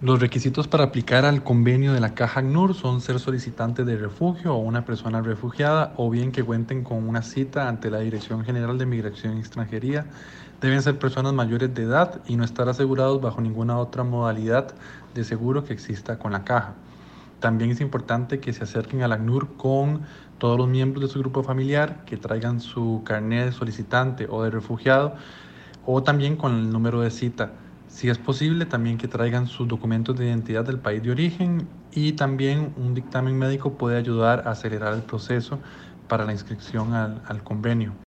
Los requisitos para aplicar al convenio de la Caja ACNUR son ser solicitantes de refugio o una persona refugiada, o bien que cuenten con una cita ante la Dirección General de Migración y Extranjería. Deben ser personas mayores de edad y no estar asegurados bajo ninguna otra modalidad de seguro que exista con la Caja. También es importante que se acerquen al ACNUR con todos los miembros de su grupo familiar, que traigan su carnet de solicitante o de refugiado, o también con el número de cita. Si es posible, también que traigan sus documentos de identidad del país de origen, y también un dictamen médico puede ayudar a acelerar el proceso para la inscripción al convenio.